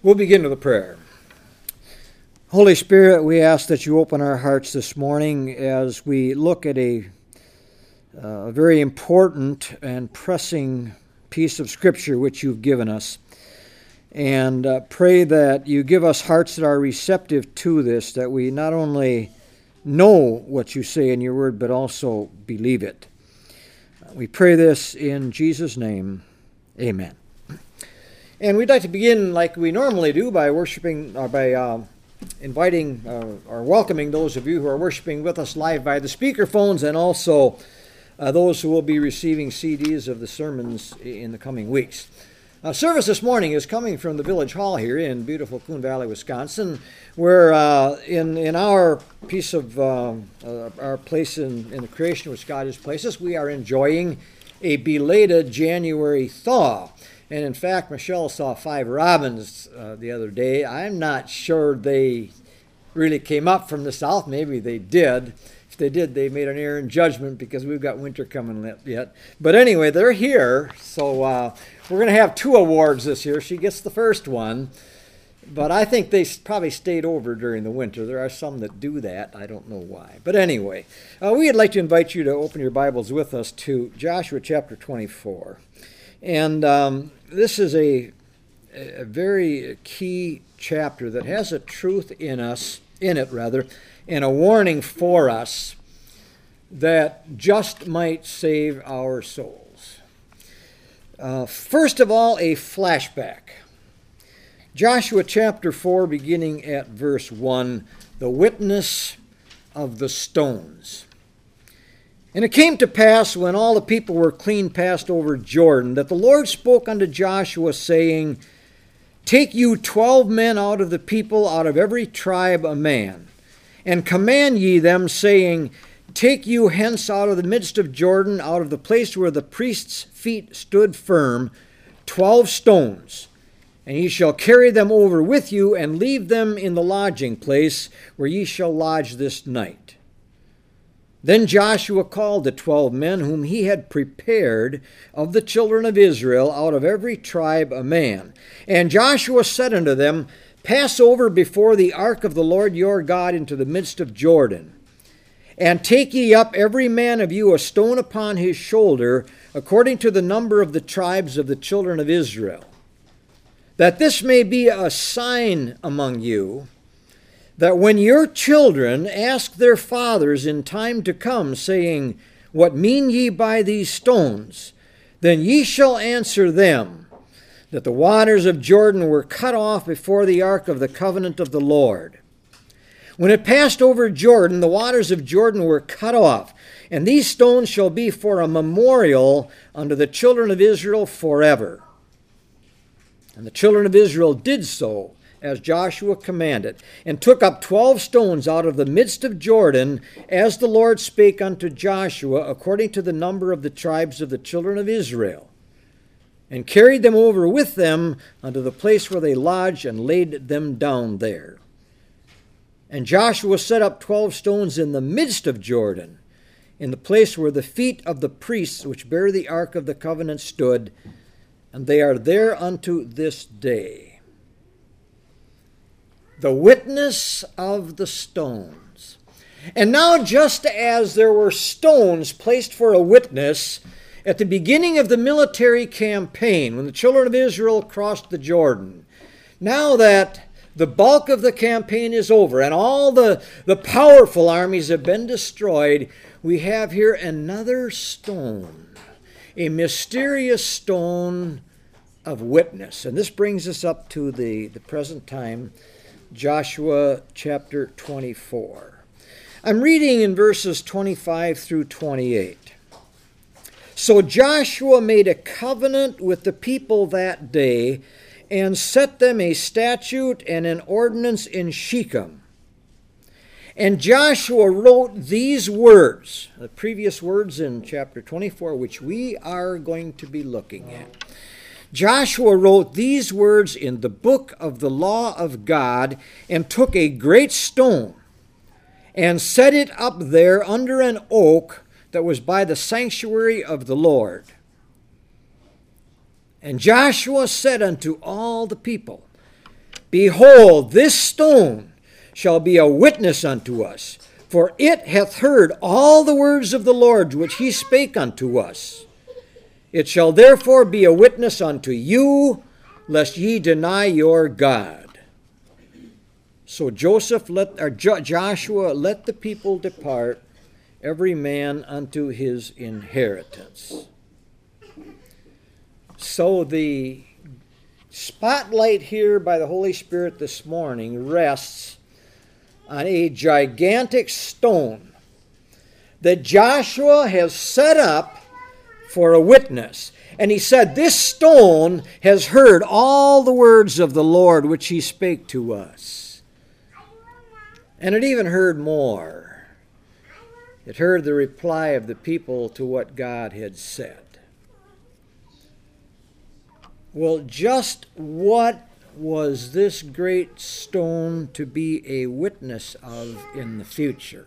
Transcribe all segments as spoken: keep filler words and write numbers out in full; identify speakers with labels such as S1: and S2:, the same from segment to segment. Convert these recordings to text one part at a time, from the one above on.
S1: We'll begin with a prayer. Holy Spirit, we ask that you open our hearts this morning as we look at a, uh, very important and pressing piece of Scripture which you've given us. And uh, pray that you give us hearts that are receptive to this, that we not only know what you say in your word, but also believe it. We pray this in Jesus' name. Amen. And we'd like to begin like we normally do by worshiping, or by uh, inviting uh, or welcoming those of you who are worshiping with us live by the speakerphones, and also uh, those who will be receiving C Ds of the sermons in the coming weeks. Uh, service this morning is coming from the Village Hall here in beautiful Coon Valley, Wisconsin, where uh, in in our piece of uh, uh, our place in, in the creation which God has placed us, we are enjoying a belated January thaw. And in fact, Michelle saw five robins uh, the other day. I'm not sure they really came up from the south. Maybe they did. If they did, they made an error in judgment because we've got winter coming yet. But anyway, they're here. So uh, we're going to have two awards this year. She gets the first one. But I think they probably stayed over during the winter. There are some that do that. I don't know why. But anyway, uh, we'd like to invite you to open your Bibles with us to Joshua chapter twenty-four. And um, this is a, a very key chapter that has a truth in us, in it rather, and a warning for us that just might save our souls. Uh, first of all, a flashback. Joshua chapter four, beginning at verse one, the witness of the stones. And it came to pass, when all the people were clean passed over Jordan, that the Lord spoke unto Joshua, saying, Take you twelve men out of the people, out of every tribe a man, and command ye them, saying, Take you hence out of the midst of Jordan, out of the place where the priest's feet stood firm, twelve stones, and ye shall carry them over with you, and leave them in the lodging place where ye shall lodge this night. Then Joshua called the twelve men whom he had prepared of the children of Israel, out of every tribe a man. And Joshua said unto them, Pass over before the ark of the Lord your God into the midst of Jordan. And take ye up every man of you a stone upon his shoulder, according to the number of the tribes of the children of Israel, that this may be a sign among you, that when your children ask their fathers in time to come, saying, What mean ye by these stones? Then ye shall answer them, that the waters of Jordan were cut off before the ark of the covenant of the Lord. When it passed over Jordan, the waters of Jordan were cut off, and these stones shall be for a memorial unto the children of Israel forever. And the children of Israel did so, as Joshua commanded, and took up twelve stones out of the midst of Jordan, as the Lord spake unto Joshua, according to the number of the tribes of the children of Israel, and carried them over with them unto the place where they lodged, and laid them down there. And Joshua set up twelve stones in the midst of Jordan, in the place where the feet of the priests which bear the ark of the covenant stood, and they are there unto this day. The witness of the stones. And now, just as there were stones placed for a witness at the beginning of the military campaign, when the children of Israel crossed the Jordan, now that the bulk of the campaign is over and all the, the powerful armies have been destroyed, we have here another stone, a mysterious stone of witness. And this brings us up to the, the present time, Joshua chapter twenty-four. I'm reading in verses twenty-five through twenty-eight. So Joshua made a covenant with the people that day, and set them a statute and an ordinance in Shechem. And Joshua wrote these words, the previous words in chapter twenty-four, which we are going to be looking at. Joshua wrote these words in the book of the law of God, and took a great stone and set it up there under an oak that was by the sanctuary of the Lord. And Joshua said unto all the people, Behold, this stone shall be a witness unto us, for it hath heard all the words of the Lord which he spake unto us. It shall therefore be a witness unto you, lest ye deny your God. So Joseph let, or Joshua let the people depart, every man unto his inheritance. So the spotlight here by the Holy Spirit this morning rests on a gigantic stone that Joshua has set up for a witness. And he said, this stone has heard all the words of the Lord which he spake to us. And it even heard more. It heard the reply of the people to what God had said. Well, just what was this great stone to be a witness of in the future?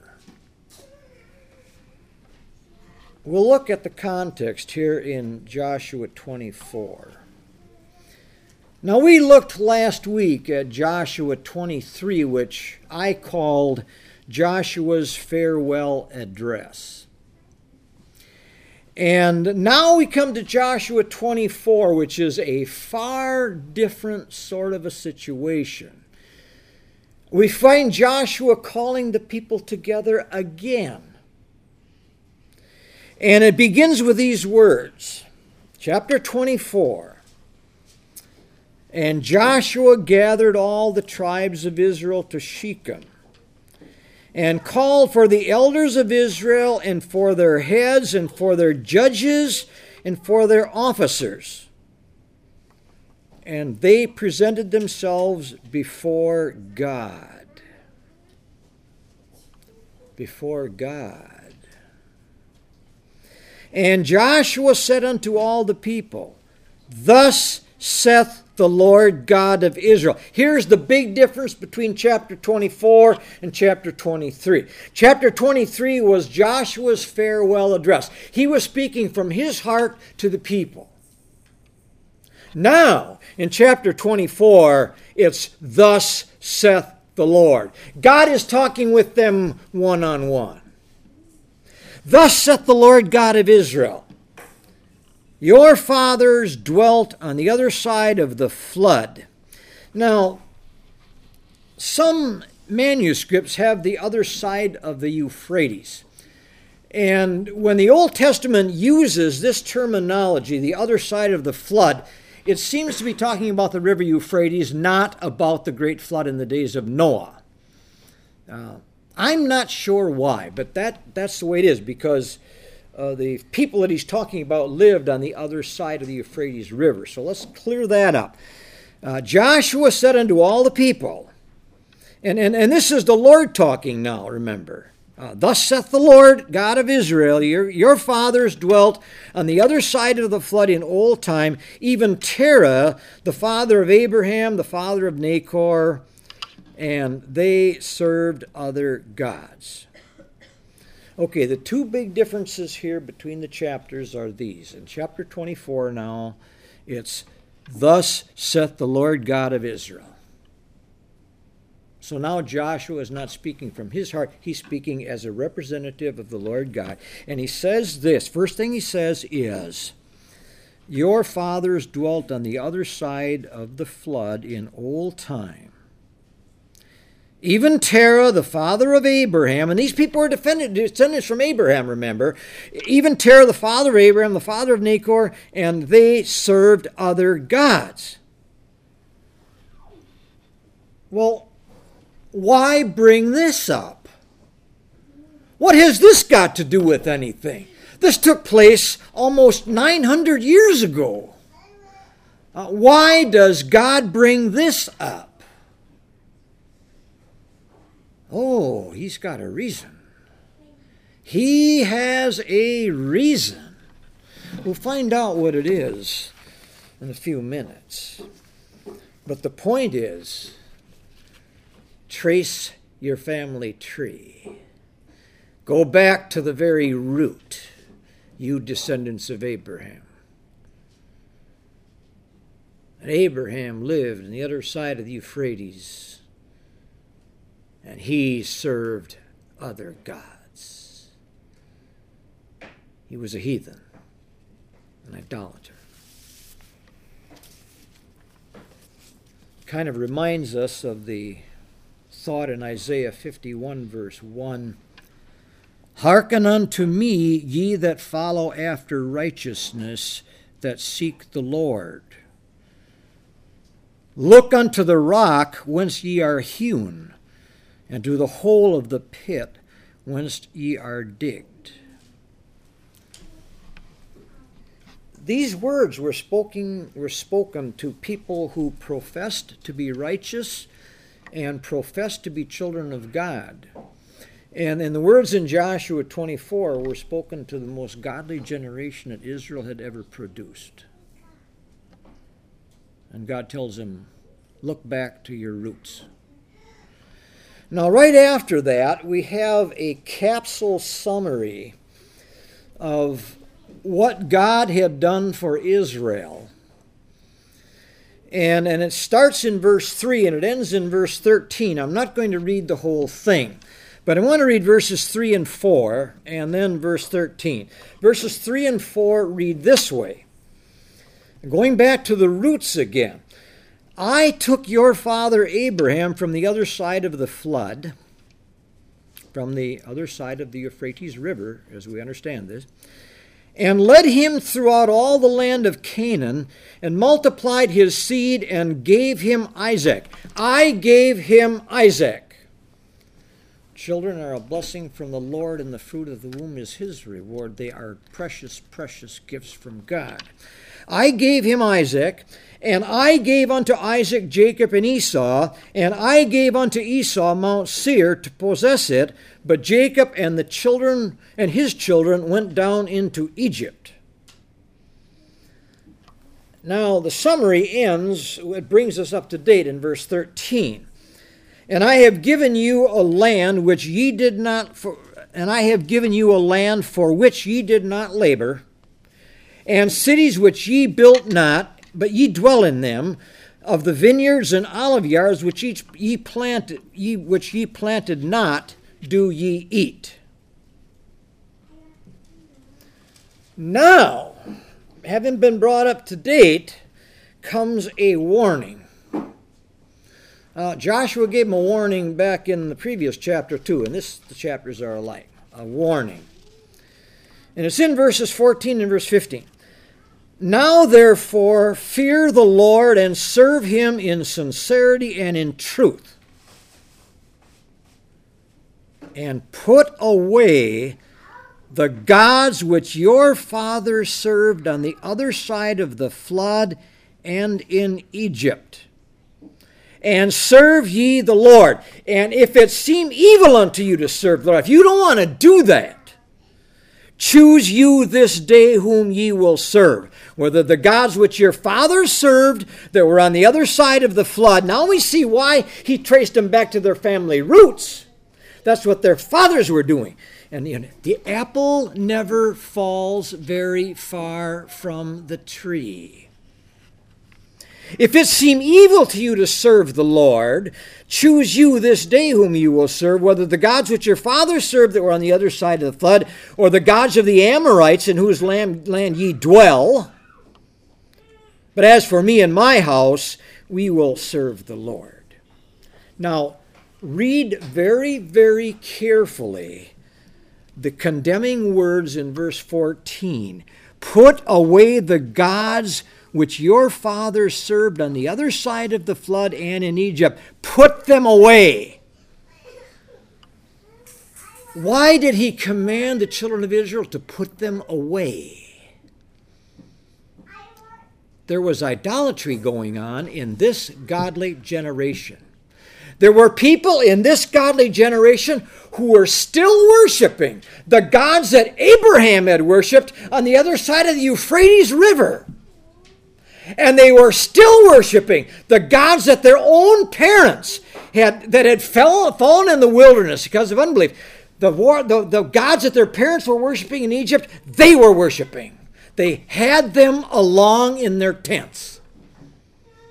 S1: We'll look at the context here in Joshua twenty-four. Now, we looked last week at Joshua twenty-three, which I called Joshua's farewell address. And now we come to Joshua twenty-four, which is a far different sort of a situation. We find Joshua calling the people together again. And it begins with these words, chapter twenty-four. And Joshua gathered all the tribes of Israel to Shechem, and called for the elders of Israel, and for their heads, and for their judges, and for their officers. And they presented themselves before God. Before God. And Joshua said unto all the people, Thus saith the Lord God of Israel. Here's the big difference between chapter twenty-four and chapter twenty-three. Chapter twenty-three was Joshua's farewell address. He was speaking from his heart to the people. Now, in chapter twenty-four, it's Thus saith the Lord. God is talking with them one-on-one. Thus saith the Lord God of Israel, Your fathers dwelt on the other side of the flood. Now, some manuscripts have the other side of the Euphrates. And when the Old Testament uses this terminology, the other side of the flood, it seems to be talking about the river Euphrates, not about the great flood in the days of Noah. Uh, I'm not sure why, but that, that's the way it is, because uh, the people that he's talking about lived on the other side of the Euphrates River. So let's clear that up. Uh, Joshua said unto all the people, and, and, and this is the Lord talking now, remember. Uh, Thus saith the Lord God of Israel, your, your fathers dwelt on the other side of the flood in old time, even Terah, the father of Abraham, the father of Nachor, and they served other gods. Okay, the two big differences here between the chapters are these. In chapter twenty-four now, it's Thus saith the Lord God of Israel. So now Joshua is not speaking from his heart. He's speaking as a representative of the Lord God. And he says this. First thing he says is, Your fathers dwelt on the other side of the flood in old time. Even Terah, the father of Abraham, and these people are descendants from Abraham, remember. Even Terah, the father of Abraham, the father of Nachor, and they served other gods. Well, why bring this up? What has this got to do with anything? This took place almost nine hundred years ago. Uh, why does God bring this up? Oh, he's got a reason. He has a reason. We'll find out what it is in a few minutes. But the point is, trace your family tree. Go back to the very root, you descendants of Abraham. And Abraham lived on the other side of the Euphrates, and he served other gods. He was a heathen, an idolater. Kind of reminds us of the thought in Isaiah fifty-one, verse one. Hearken unto me, ye that follow after righteousness, that seek the Lord. Look unto the rock whence ye are hewn, and to the hole of the pit whence ye are digged. These words were spoken, were spoken to people who professed to be righteous and professed to be children of God. And, and the words in Joshua twenty-four were spoken to the most godly generation that Israel had ever produced. And God tells him, look back to your roots. Now, right after that, we have a capsule summary of what God had done for Israel. And, and it starts in verse three and it ends in verse thirteen. I'm not going to read the whole thing, but I want to read verses three and four and then verse thirteen. Verses three and four read this way. Going back to the roots again. I took your father Abraham from the other side of the flood, from the other side of the Euphrates River, as we understand this, and led him throughout all the land of Canaan, and multiplied his seed, and gave him Isaac. I gave him Isaac. Children are a blessing from the Lord, and the fruit of the womb is his reward. They are precious, precious gifts from God. I gave him Isaac, and I gave unto Isaac Jacob and Esau, and I gave unto Esau Mount Seir to possess it, but Jacob and the children and his children went down into Egypt. Now the summary ends, it brings us up to date in verse thirteen. And I have given you a land which ye did not for, and I have given you a land for which ye did not labor, and cities which ye built not, but ye dwell in them, of the vineyards and olive yards which each ye planted, ye which ye planted not, do ye eat. Now, having been brought up to date, comes a warning. Uh, Joshua gave him a warning back in the previous chapter too, and this the chapters are alike. A warning. And it's in verses fourteen and verse fifteen. Now therefore fear the Lord and serve him in sincerity and in truth. And put away the gods which your fathers served on the other side of the flood and in Egypt. And serve ye the Lord. And if it seem evil unto you to serve the Lord, if you don't want to do that, choose you this day whom ye will serve. Whether the gods which your fathers served that were on the other side of the flood. Now we see why he traced them back to their family roots. That's what their fathers were doing. And you know, the apple never falls very far from the tree. If it seem evil to you to serve the Lord, choose you this day whom you will serve, whether the gods which your fathers served that were on the other side of the flood, or the gods of the Amorites in whose land, land ye dwell. But as for me and my house, we will serve the Lord. Now, read very, very carefully the condemning words in verse fourteen. Put away the gods which your fathers served on the other side of the flood and in Egypt. Put them away. Why did he command the children of Israel to put them away? There was idolatry going on in this godly generation. There were people in this godly generation who were still worshiping the gods that Abraham had worshipped on the other side of the Euphrates River. And they were still worshiping the gods that their own parents had, that had fell, fallen in the wilderness because of unbelief. The, war, the, the gods that their parents were worshiping in Egypt, they were worshiping. They had them along in their tents.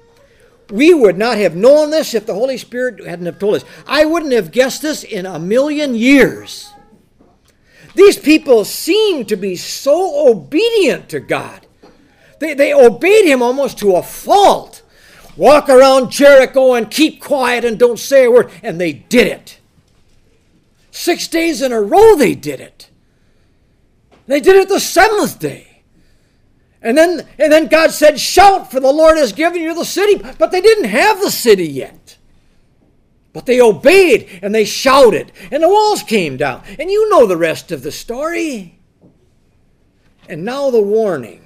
S1: We would not have known this if the Holy Spirit hadn't have told us. I wouldn't have guessed this in a million years. These people seem to be so obedient to God. They, they obeyed him almost to a fault. Walk around Jericho and keep quiet and don't say a word. And they did it. Six days in a row they did it. They did it the seventh day. And then, and then God said, shout, for the Lord has given you the city. But they didn't have the city yet. But they obeyed and they shouted. And the walls came down. And you know the rest of the story. And now the warning.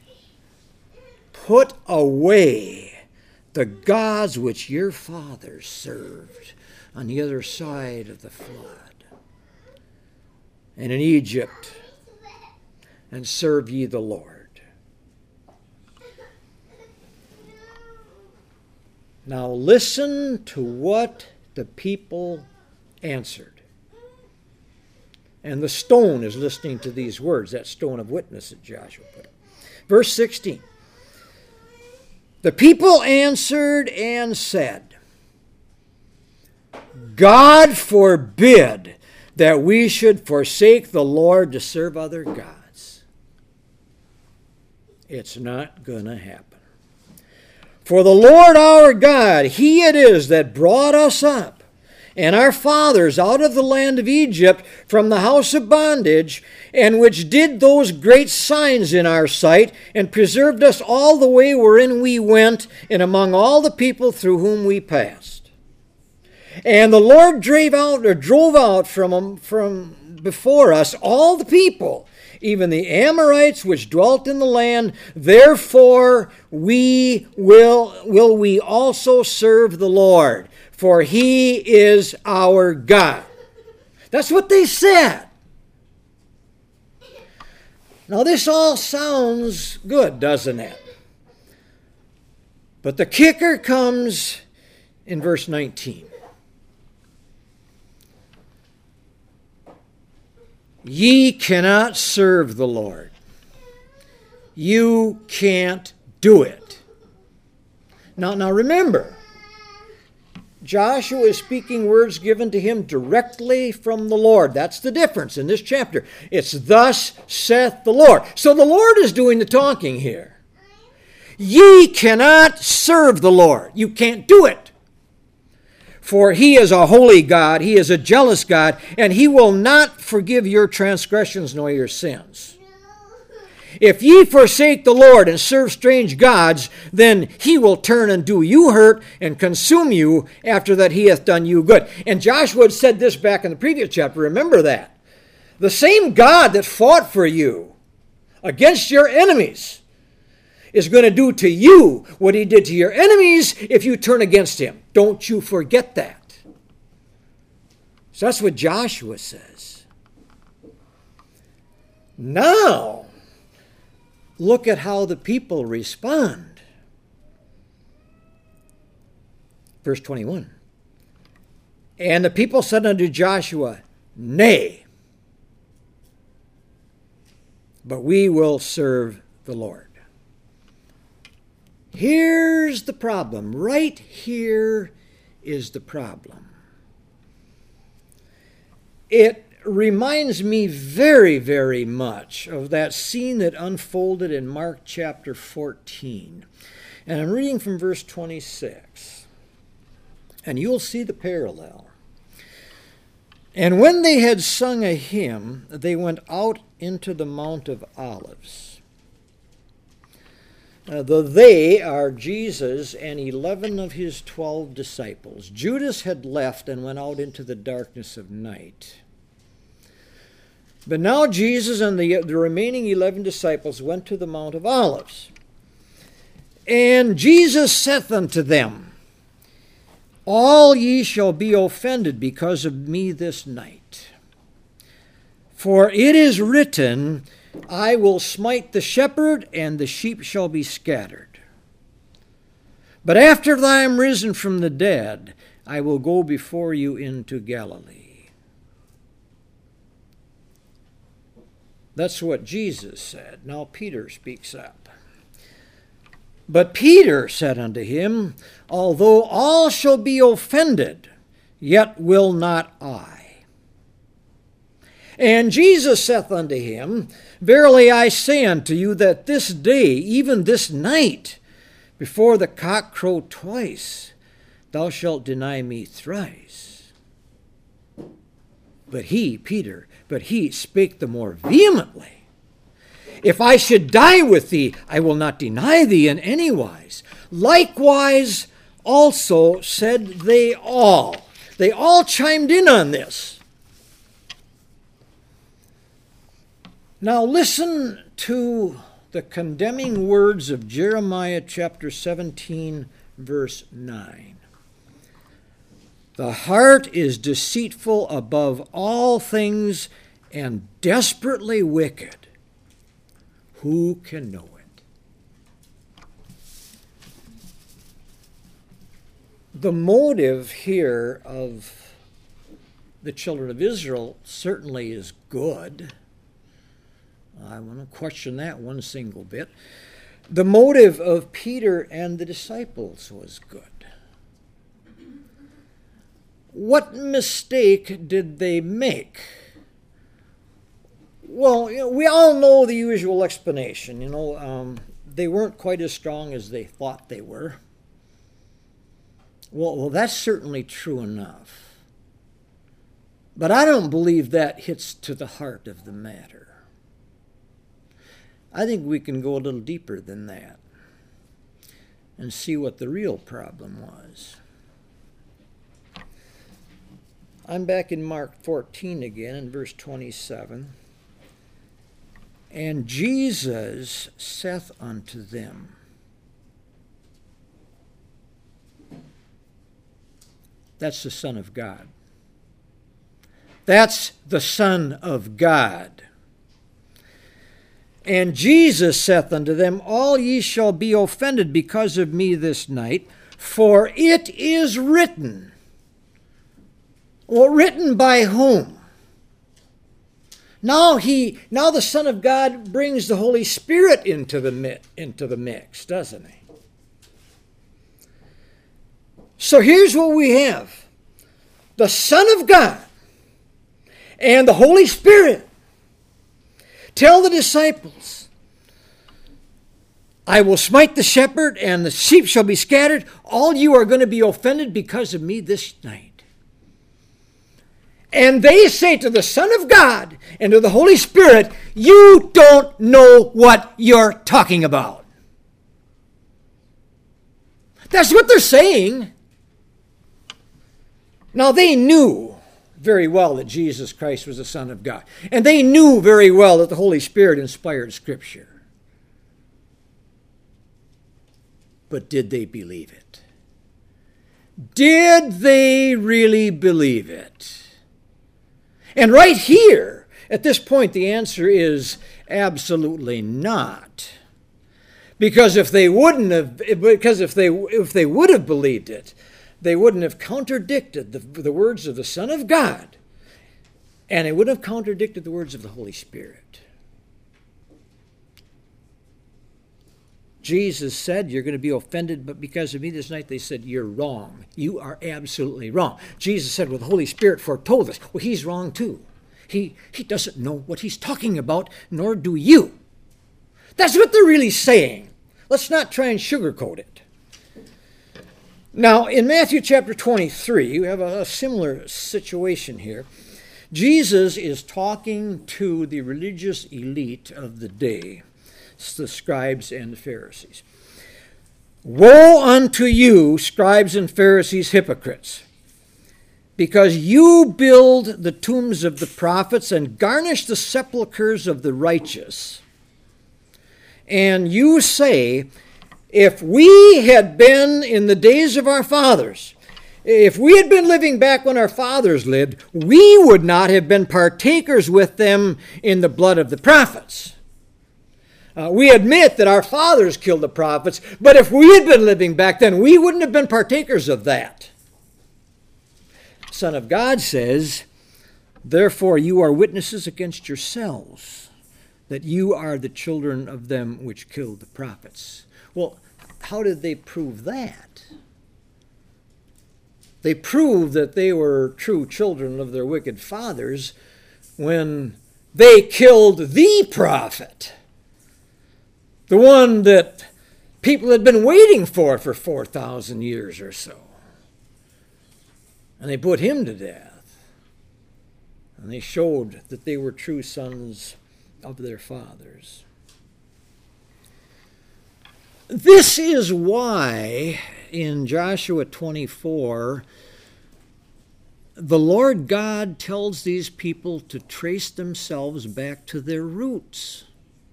S1: Put away the gods which your fathers served on the other side of the flood, and in Egypt, and serve ye the Lord. Now listen to what the people answered. And the stone is listening to these words, that stone of witness that Joshua put up. Verse sixteen. The people answered and said, God forbid that we should forsake the Lord to serve other gods. It's not going to happen. For the Lord our God, he it is that brought us up and our fathers out of the land of Egypt from the house of bondage, and which did those great signs in our sight, and preserved us all the way wherein we went, and among all the people through whom we passed. And the Lord drave out, or drove out from, from before us all the people, even the Amorites which dwelt in the land. Therefore we will, will we also serve the Lord, for he is our God. That's what they said. Now this all sounds good, doesn't it? But the kicker comes in verse nineteen. Ye cannot serve the Lord. You can't do it. Now, now remember, Joshua is speaking words given to him directly from the Lord. That's the difference in this chapter. It's thus saith the Lord. So the Lord is doing the talking here. Ye cannot serve the Lord. You can't do it. For he is a holy God, he is a jealous God, and he will not forgive your transgressions nor your sins. If ye forsake the Lord and serve strange gods, then he will turn and do you hurt and consume you after that he hath done you good. And Joshua had said this back in the previous chapter. Remember that. The same God that fought for you against your enemies is going to do to you what he did to your enemies if you turn against him. Don't you forget that. So that's what Joshua says. Now, look at how the people respond. Verse twenty-one. And the people said unto Joshua, Nay, but we will serve the Lord. Here's the problem. Right here is the problem. It reminds me very, very much of that scene that unfolded in Mark chapter fourteen. And I'm reading from verse twenty-six. And you'll see the parallel. And when they had sung a hymn, they went out into the Mount of Olives. Uh, the they are Jesus and eleven of his twelve disciples. Judas had left and went out into the darkness of night. But now Jesus and the, the remaining eleven disciples went to the Mount of Olives. And Jesus saith unto them, All ye shall be offended because of me this night. For it is written, I will smite the shepherd, and the sheep shall be scattered. But after that I am risen from the dead, I will go before you into Galilee. That's what Jesus said. Now Peter speaks up. But Peter said unto him, Although all shall be offended, yet will not I. And Jesus saith unto him, Verily I say unto you that this day, even this night, before the cock crow twice, thou shalt deny me thrice. But he, Peter, but he spake the more vehemently, If I should die with thee, I will not deny thee in any wise. Likewise also said they all. They all chimed in on this. Now listen to the condemning words of Jeremiah chapter seventeen, verse nine. The heart is deceitful above all things and desperately wicked. Who can know it? The motive here of the children of Israel certainly is good. I want to question that one single bit. The motive of Peter and the disciples was good. What mistake did they make? Well, you know, we all know the usual explanation. You know, um, they weren't quite as strong as they thought they were. Well, well, that's certainly true enough. But I don't believe that hits to the heart of the matter. I think we can go a little deeper than that and see what the real problem was. I'm back in Mark fourteen again in verse twenty-seven. And Jesus saith unto them, that's the Son of God. That's the Son of God. And Jesus saith unto them, All ye shall be offended because of me this night, for it is written. Well, written by whom? Now he, now the Son of God brings the Holy Spirit into the into the mix, doesn't he? So here's what we have: the Son of God and the Holy Spirit tell the disciples, I will smite the shepherd, and the sheep shall be scattered. All you are going to be offended because of me this night. And they say to the Son of God and to the Holy Spirit, you don't know what you're talking about. That's what they're saying. Now, they knew very well that Jesus Christ was the Son of God. And they knew very well that the Holy Spirit inspired Scripture. But did they believe it? Did they really believe it? And right here, at this point, the answer is absolutely not. Because if they wouldn't have, because if they if they would have believed it, they wouldn't have contradicted the, the words of the Son of God, and they wouldn't have contradicted the words of the Holy Spirit. Jesus said, you're going to be offended, but because of me this night, they said, you're wrong. You are absolutely wrong. Jesus said, well, the Holy Spirit foretold us. Well, he's wrong too. He, he doesn't know what he's talking about, nor do you. That's what they're really saying. Let's not try and sugarcoat it. Now, in Matthew chapter twenty-three, we have a, a similar situation here. Jesus is talking to the religious elite of the day, the scribes and the Pharisees. Woe unto you, scribes and Pharisees, hypocrites, because you build the tombs of the prophets and garnish the sepulchres of the righteous. And you say, if we had been in the days of our fathers, if we had been living back when our fathers lived, we would not have been partakers with them in the blood of the prophets. Uh, we admit that our fathers killed the prophets, but if we had been living back then, we wouldn't have been partakers of that. Son of God says, therefore you are witnesses against yourselves, that you are the children of them which killed the prophets. Well, how did they prove that? They proved that they were true children of their wicked fathers when they killed the prophet, the one that people had been waiting for for four thousand years or so. And they put him to death. And they showed that they were true sons of their fathers. This is why in Joshua twenty-four, the Lord God tells these people to trace themselves back to their roots,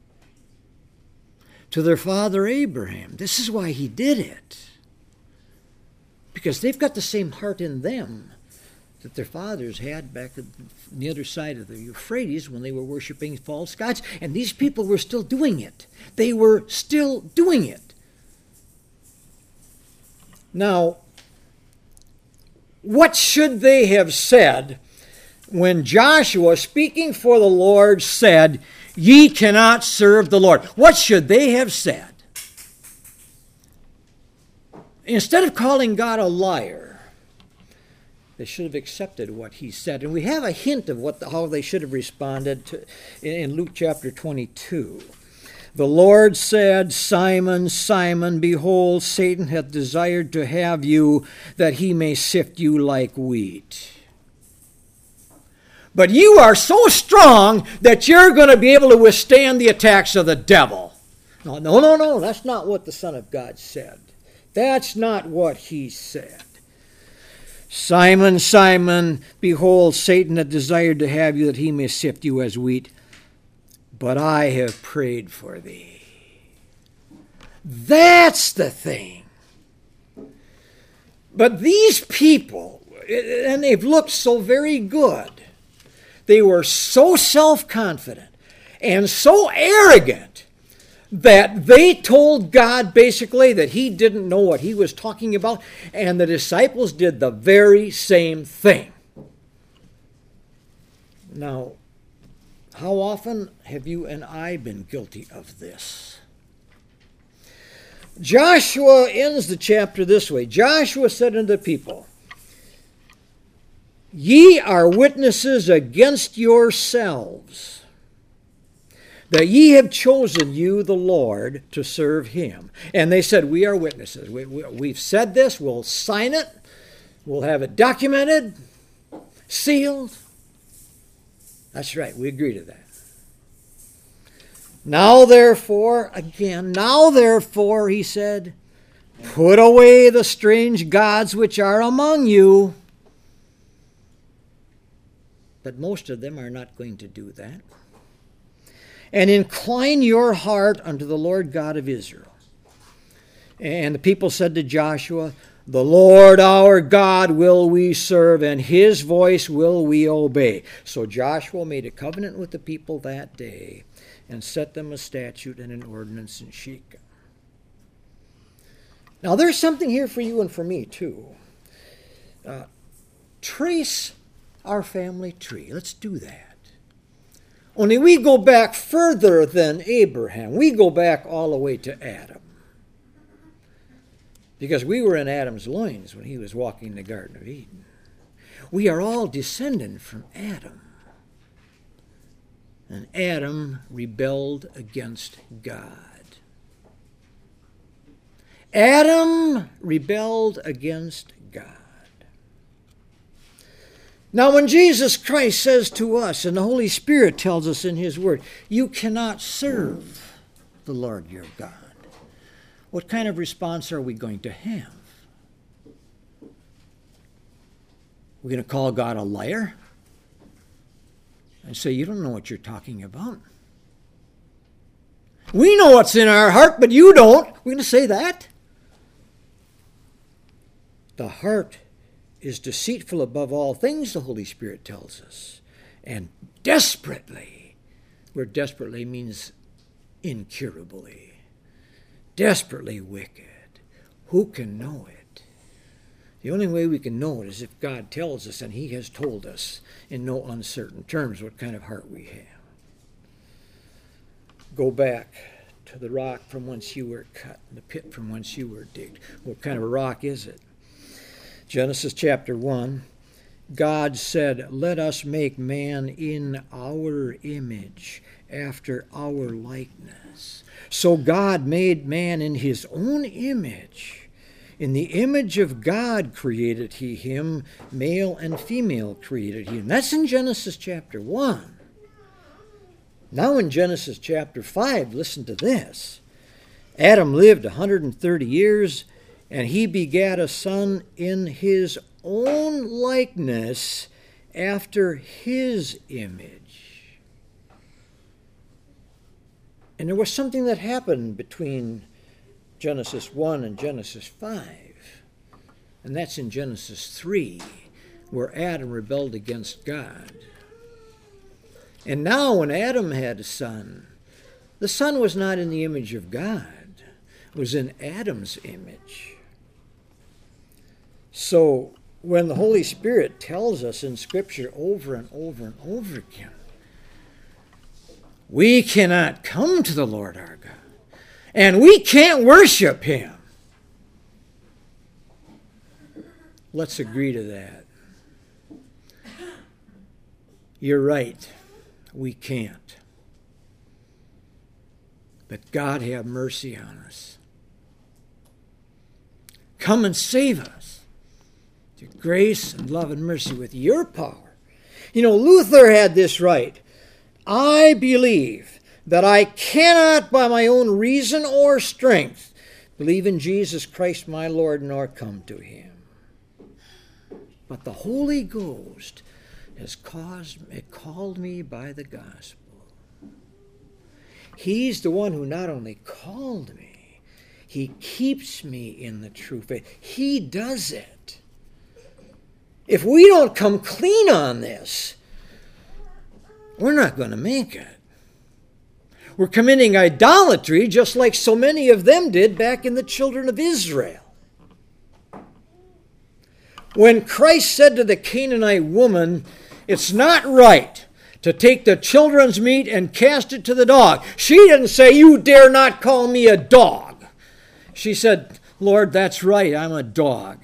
S1: to their father Abraham. This is why he did it. Because they've got the same heart in them that their fathers had back on the other side of the Euphrates when they were worshiping false gods. And these people were still doing it. They were still doing it. Now, what should they have said when Joshua, speaking for the Lord, said, "Ye cannot serve the Lord"? What should they have said? Instead of calling God a liar, they should have accepted what he said. And we have a hint of what the, how they should have responded to, in Luke chapter twenty-two. The Lord said, "Simon, Simon, behold, Satan hath desired to have you, that he may sift you like wheat. But you are so strong that you're going to be able to withstand the attacks of the devil." No, no, no, no. That's not what the Son of God said. That's not what he said. "Simon, Simon, behold, Satan hath desired to have you, that he may sift you as wheat. But I have prayed for thee." That's the thing. But these people, and they've looked so very good, they were so self-confident and so arrogant that they told God basically that he didn't know what he was talking about, and the disciples did the very same thing. Now, how often have you and I been guilty of this? Joshua ends the chapter this way. Joshua said unto the people, "Ye are witnesses against yourselves, that ye have chosen you, the Lord, to serve him." And they said, "We are witnesses. We, we, we've said this. We'll sign it. We'll have it documented, sealed." That's right. We agree to that. "Now therefore," again, "now therefore," he said, "put away the strange gods which are among you." But most of them are not going to do that. "And incline your heart unto the Lord God of Israel." And the people said to Joshua, "The Lord our God will we serve, and his voice will we obey." So Joshua made a covenant with the people that day and set them a statute and an ordinance in Shechem. Now there's something here for you and for me too. Uh, trace our family tree. Let's do that. Only we go back further than Abraham. We go back all the way to Adam. Because we were in Adam's loins when he was walking in the Garden of Eden. We are all descended from Adam. And Adam rebelled against God. Adam rebelled against God. Now when Jesus Christ says to us, and the Holy Spirit tells us in his word, you cannot serve the Lord your God, what kind of response are we going to have? We're going to call God a liar and say, you don't know what you're talking about. We know what's in our heart, but you don't. We're going to say that. The heart is deceitful above all things, the Holy Spirit tells us, and desperately, where desperately means incurably, desperately wicked. Who can know it? The only way we can know it is if God tells us, and he has told us in no uncertain terms what kind of heart we have. Go back the rock from whence you were cut, the pit from whence you were digged. What kind of a rock is it? Genesis chapter one, God said, let us make man in our image, after our likeness. So God made man in his own image. In the image of God created he him, male and female created he him. That's in Genesis chapter one. Now in Genesis chapter five, listen to this. Adam lived one hundred thirty years, and he begat a son in his own likeness, after his image. And there was something that happened between Genesis one and Genesis five. And that's in Genesis three, where Adam rebelled against God. And now when Adam had a son, the son was not in the image of God. It was in Adam's image. So when the Holy Spirit tells us in Scripture over and over and over again, we cannot come to the Lord our God, and we can't worship him. Let's agree to that. You're right. We can't. But God have mercy on us. Come and save us. To grace and love and mercy with your power. You know, Luther had this right. I believe that I cannot by my own reason or strength believe in Jesus Christ my Lord nor come to him. But the Holy Ghost has caused, it called me by the gospel. He's the one who not only called me, he keeps me in the true faith. He does it. If we don't come clean on this, we're not going to make it. We're committing idolatry just like so many of them did back in the children of Israel. When Christ said to the Canaanite woman, it's not right to take the children's meat and cast it to the dog, she didn't say, you dare not call me a dog. She said, Lord, that's right, I'm a dog.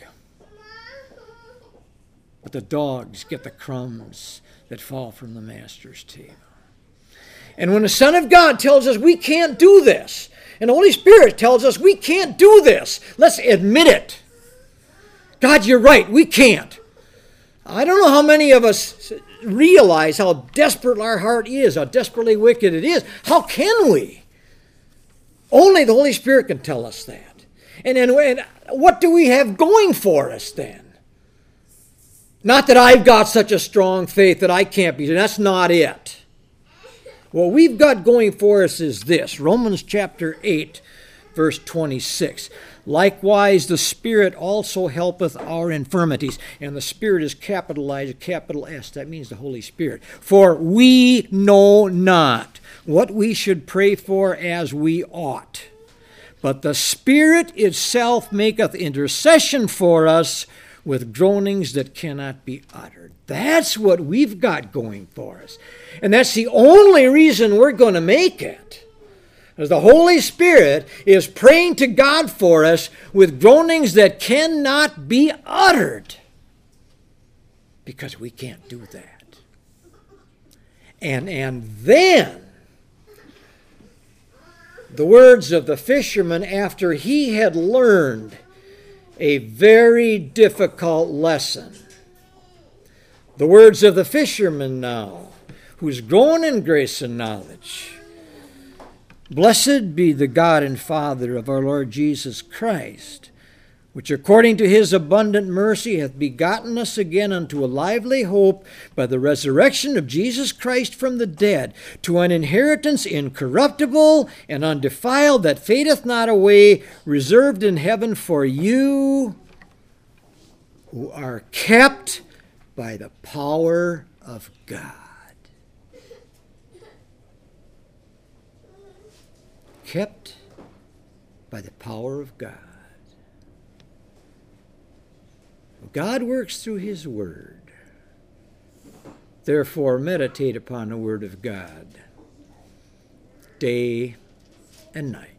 S1: But the dogs get the crumbs that fall from the master's table. And when the Son of God tells us we can't do this, and the Holy Spirit tells us we can't do this, let's admit it. God, you're right, we can't. I don't know how many of us realize how desperate our heart is, how desperately wicked it is. How can we? Only the Holy Spirit can tell us that. And then what do we have going for us then? Not that I've got such a strong faith that I can't be. That's not it. What we've got going for us is this. Romans chapter eight, verse twenty-six. Likewise, the Spirit also helpeth our infirmities. And the Spirit is capitalized, capital S. That means the Holy Spirit. For we know not what we should pray for as we ought. But the Spirit itself maketh intercession for us with groanings that cannot be uttered. That's what we've got going for us. And that's the only reason we're going to make it. As the Holy Spirit is praying to God for us with groanings that cannot be uttered. Because we can't do that. And, and then, the words of the fisherman after he had learned a very difficult lesson. The words of the fisherman now, who's grown in grace and knowledge. Blessed be the God and Father of our Lord Jesus Christ, which according to his abundant mercy hath begotten us again unto a lively hope by the resurrection of Jesus Christ from the dead, to an inheritance incorruptible and undefiled, that fadeth not away, reserved in heaven for you, who are kept by the power of God. Kept by the power of God. God works through his word. Therefore, meditate upon the word of God day and night.